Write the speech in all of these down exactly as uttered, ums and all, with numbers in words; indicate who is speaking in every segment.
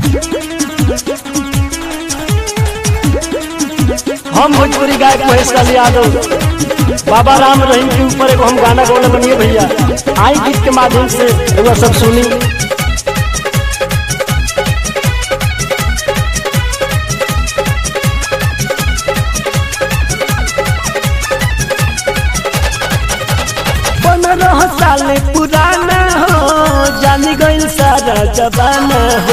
Speaker 1: हम भोजपुरी गायक महेश लाल यादव बाबा राम रहीम के ऊपर एगो हम गाना गौले बनिए भैया। आई गीत के माध्यम से एगो सब सुनी। पंद्रह साल पुराना हो जानी गईल सारा जमाना हो,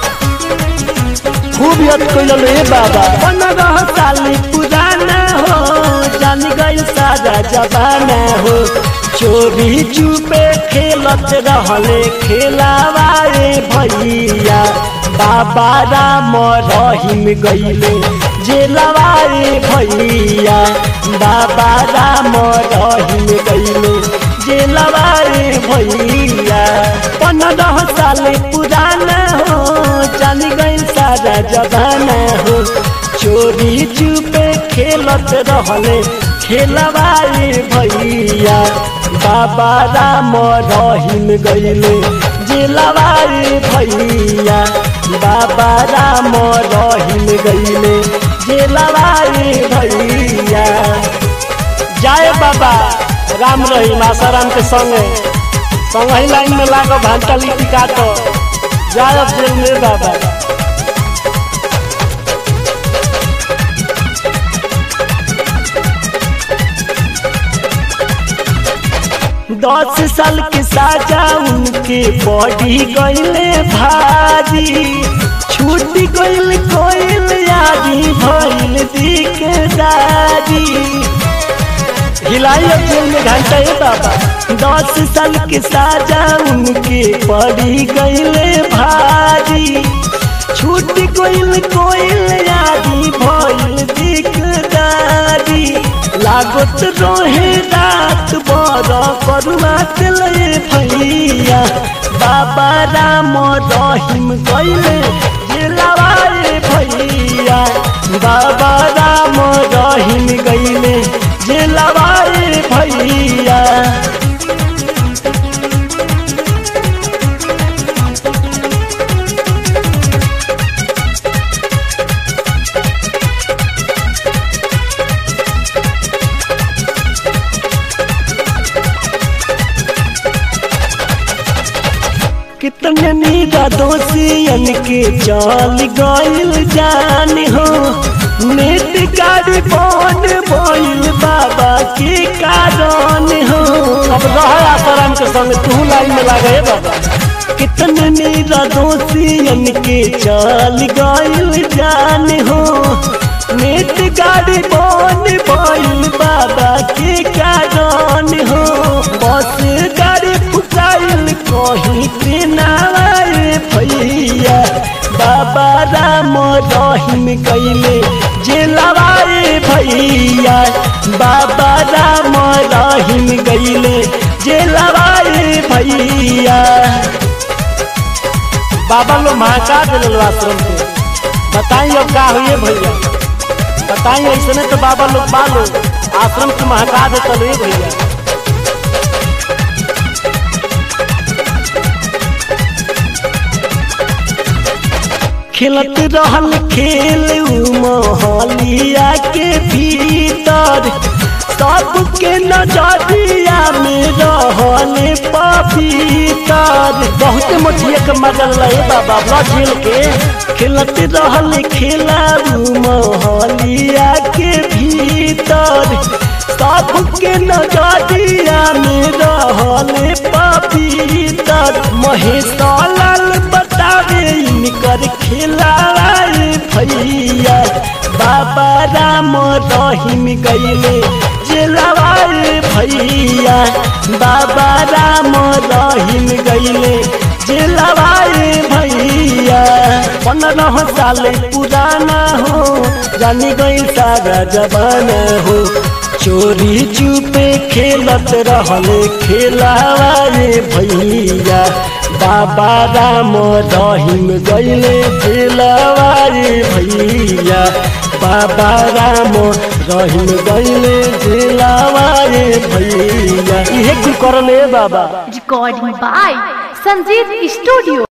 Speaker 1: खूब याद कैल बाबा। पंद्रह साल पुराना हो जानी गईल सारा जमाना हो, चोरी चुपे खेलत रहले खेलावाए भैया। बाबा राम रहीम गईले जेलवाए भैया, बाबा राम रहीम गईले जेलवाए भैया। पंद्रह साल पुराना हो जानी गईल सारा जमाना हो, चोरी चुपे खेलत रहले खेलवाए भैया। बाबा राम रहीम गईले जेलवाए भैया, बाबा राम रहीम गईले जेलवाए भैया। जाए बाबा राम रहीम आसाराम के संगे संग ही लाइन में लागो भांटा लिपि काटो जाए जेल में बाबा। दस साल के साजा उनके बॉडी गईले भारी, छूट गईल कोईल यादी भइल दिकदारी। हिलाई जेल में घंटा है बाबा। दस साल के साजा उनके पड़ी गईले भारी, छूट गईल कोईल यादी भइल दिकदारी। लागत रोहे रात बड़ा करुआ चले भैया, बाबा राम रहीम गईले जेलवाए भैया, बाबा राम रहीम गईले जेलवाए भैया। कितने नीरा दोषियन के चल गईल जान हो, नेट गाड़ी बन भइल बाबा के कारण हो। अब रह आसाराम के संग तू लाइन में लागे बाबा। कितने नीरा दोषियन के चल गईल जान हो, नेट गाड़ी बन भइल बाबा के कारण हो। बस गाड़ी फुकाइल कहीं पे नावाए भैया, बाबा राम रहीम गईले जेलवाए भैया, बाबा राम रहीम गईले जेलवाए भैया। बाबा लोग महका दिल आश्रम के बताइए अब का हुए भैया, बताइए ऐसे तो बाबा लोग बालो आश्रम के महका देते भैया। खेलत रहल खेल मोहलिया के भीतर, सबके नजरिया में रहले पवित्र। बहुत मोटिया के मजल रहे बाबा झील के। खेलत रहल खेला मोहलिया के भीतर, सबके नजरिया में रहले पवित्र। महेश लाल बतावे इनकर खिलाए भैया, बाबा राम रहीम गईले जेलवाए भैया, बाबा राम रहीम गईले जेलवाए भैया। पंद्रह साल पुराना हो जानी गई सारा जमाना हो, चोरी चुपे खेलत रहले खेलावाए भैया, बाबा राम रहीम गईले जेलवाए भैया, बाबा राम रहीम गईले जेलवाए भैया। इहे कुल करले बाबा।
Speaker 2: Recording by Sanjeet studio.